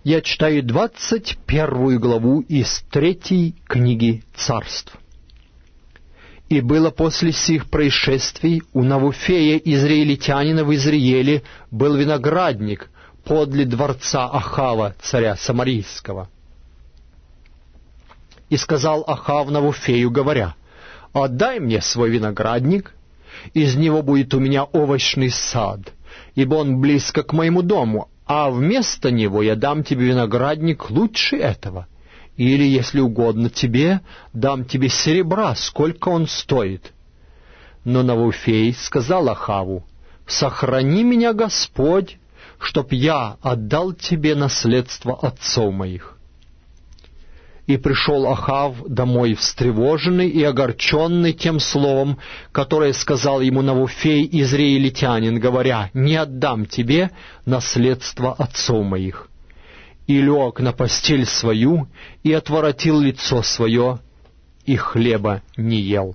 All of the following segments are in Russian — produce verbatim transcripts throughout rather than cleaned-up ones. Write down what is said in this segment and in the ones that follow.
Я читаю двадцать первую главу из третьей книги Царств. «И было после сих происшествий у Навуфея, израильтянина в Изриеле, был виноградник подле дворца Ахава, царя Самарийского. И сказал Ахав Навуфею, говоря: отдай мне свой виноградник, из него будет у меня овощный сад, ибо он близко к моему дому, а вместо него я дам тебе виноградник лучше этого. Или, если угодно тебе, дам тебе серебра, сколько он стоит. Но Навуфей сказал Ахаву: сохрани меня, Господь, чтоб я отдал тебе наследство отцов моих. И пришел Ахав домой встревоженный и огорченный тем словом, которое сказал ему Навуфей, израильтянин, говоря: не отдам тебе наследство отцов моих. И лег на постель свою, и отворотил лицо свое, и хлеба не ел.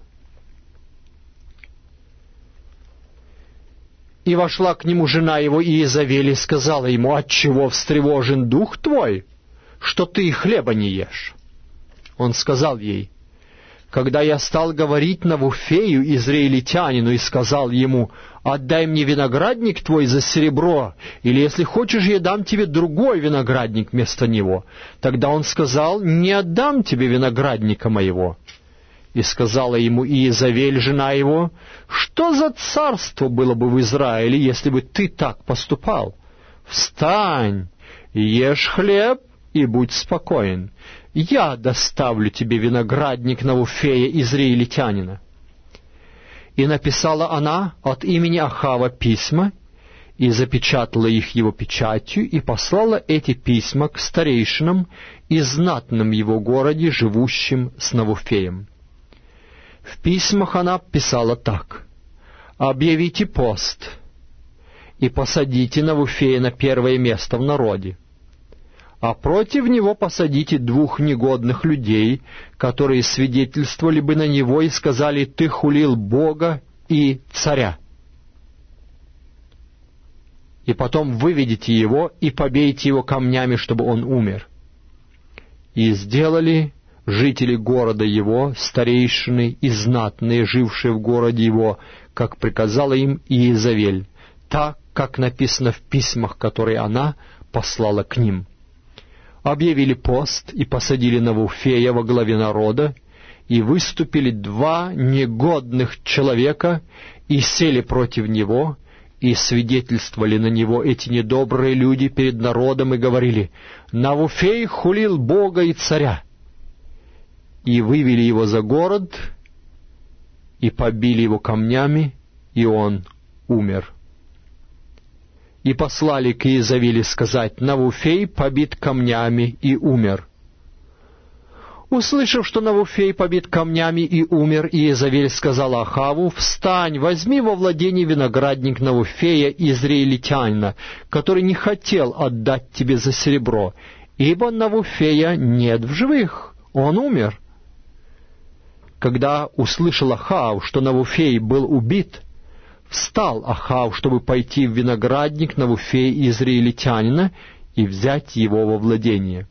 И вошла к нему жена его Иезавель и сказала ему: отчего встревожен дух твой, что ты и хлеба не ешь? Он сказал ей: когда я стал говорить Навуфею, израильтянину, и сказал ему: отдай мне виноградник твой за серебро, или, если хочешь, я дам тебе другой виноградник вместо него, тогда он сказал: не отдам тебе виноградника моего. И сказала ему Иезавель, жена его: что за царство было бы в Израиле, если бы ты так поступал? Встань, ешь хлеб и будь спокоен. Я доставлю тебе виноградник Навуфея, израильтянина. И написала она от имени Ахава письма, и запечатала их его печатью, и послала эти письма к старейшинам и знатным его городе, живущим с Навуфеем. В письмах она писала так: «Объявите пост, и посадите Навуфея на первое место в народе, а против него посадите двух негодных людей, которые свидетельствовали бы на него и сказали: ты хулил Бога и царя. И потом выведите его и побейте его камнями, чтобы он умер». И сделали жители города его, старейшины и знатные, жившие в городе его, как приказала им Иезавель, так, как написано в письмах, которые она послала к ним. Объявили пост и посадили Навуфея во главе народа, и выступили два негодных человека, и сели против него, и свидетельствовали на него эти недобрые люди перед народом, и говорили: «Навуфей хулил Бога и царя». И вывели его за город, и побили его камнями, и он умер. И послали к Иезавели сказать: Навуфей побит камнями и умер. Услышав, что Навуфей побит камнями и умер, Иезавель сказала Ахаву: «Встань, возьми во владение виноградник Навуфея, израильтянина, который не хотел отдать тебе за серебро, ибо Навуфея нет в живых, он умер». Когда услышал Ахав, что Навуфей был убит, встал Ахав, чтобы пойти в виноградник Навуфея израильтянина и взять его во владение.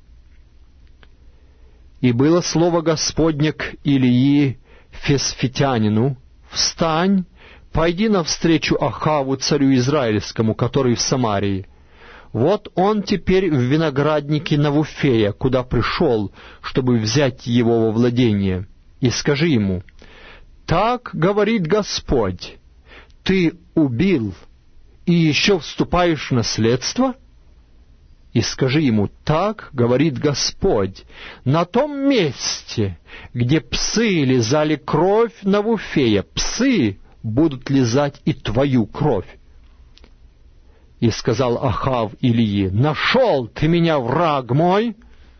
И было слово Господне к Илии Фесфитянину: «Встань, пойди навстречу Ахаву, царю израильскому, который в Самарии. Вот он теперь в винограднике Навуфея, куда пришел, чтобы взять его во владение. И скажи ему: так говорит Господь, ты убил и еще вступаешь в наследство?» И скажи ему: так говорит Господь, на том месте, где псы лизали кровь Навуфея, псы будут лизать и твою кровь. И сказал Ахав Илии: «Нашел ты меня, враг мой?»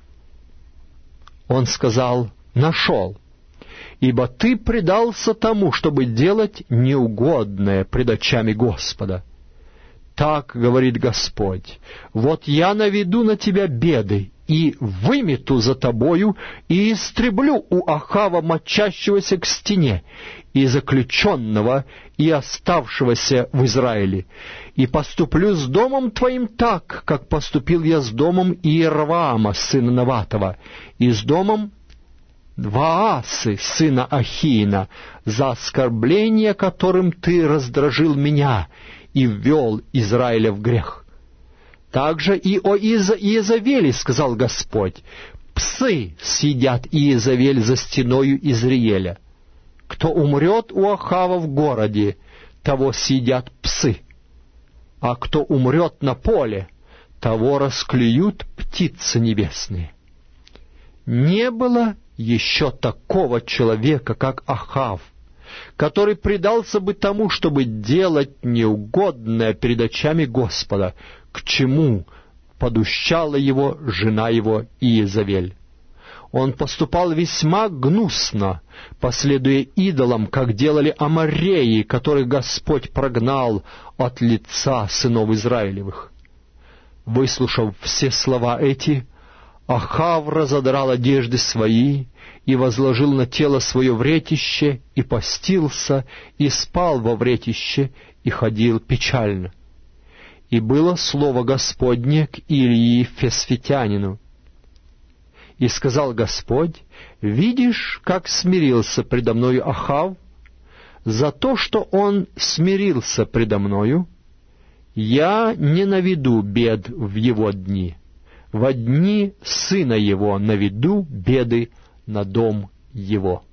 Он сказал: «Нашел, ибо ты предался тому, чтобы делать неугодное пред очами Господа. Так говорит Господь: вот я наведу на тебя беды, и вымету за тобою, и истреблю у Ахава мочащегося к стене, и заключенного, и оставшегося в Израиле, и поступлю с домом твоим так, как поступил я с домом Иеровоама, сына Наватова, и с домом Ваасы, сына Ахиина, за оскорбление, которым ты раздражил меня и ввел Израиля в грех. Также и о Иеза- Иезавеле сказал Господь: псы съедят Иезавель за стеною Изриеля. Кто умрет у Ахава в городе, того съедят псы, а кто умрет на поле, того расклюют птицы небесные. Не было еще такого человека, как Ахав, который предался бы тому, чтобы делать неугодное перед очами Господа, к чему подущала его жена его Иезавель. Он поступал весьма гнусно, последуя идолам, как делали амореи, которых Господь прогнал от лица сынов Израилевых. Выслушав все слова эти, Ахав разодрал одежды свои и возложил на тело свое вретище, и постился, и спал во вретище, и ходил печально. И было слово Господне к Илии Фесфитянину. И сказал Господь: видишь, как смирился предо мною Ахав? За то, что он смирился предо мною, я не наведу бед в его дни. Во дни сына его наведу беды на дом его».